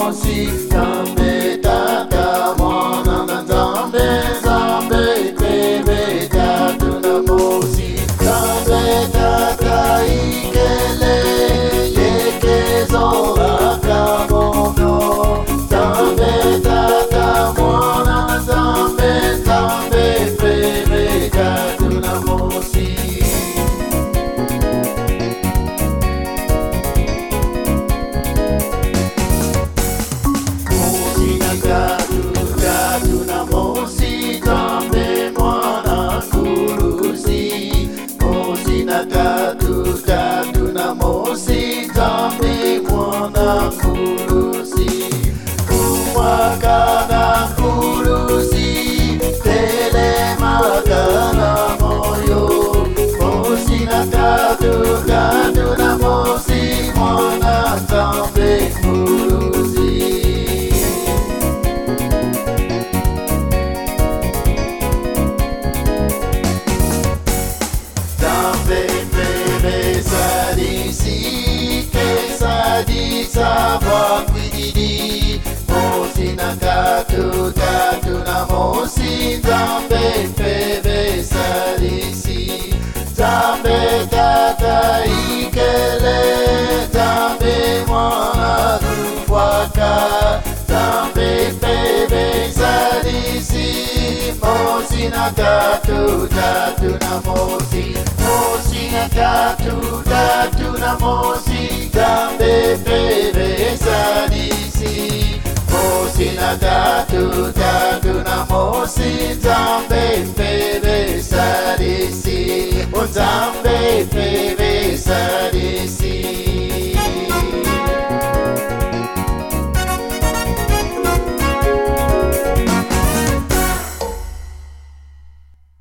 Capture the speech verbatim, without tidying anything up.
mosi, Nzambe Tata Mwana na Nzambe, Nzambe Bebe Tatu na mosi, Nzambe Tata Ikele Yekezo Akamono, Nzambe Tata Mwana na Nzambe, Nzambe Bebe Tatu na mosi. Tatu tatu na mosi, Nzambe mwana kurusi, umwaka na kurusi, telemaka na moyo, mosi na tatu tatu na mosi, mwana Nzambe kurusi. Sawa kwididi, mosi na tatu tatu na mosi, Nzambe Bebe Salisi, Nzambe Tata Ikele, Nzambe Mwana Rufwaka, Nzambe Bebe Salisi, mosi na tatu tatu na mosi, mosi na tatu tatu na mosi, Nzambe Bebe Salisi, mosi na tatu tatu na mosi, Nzambe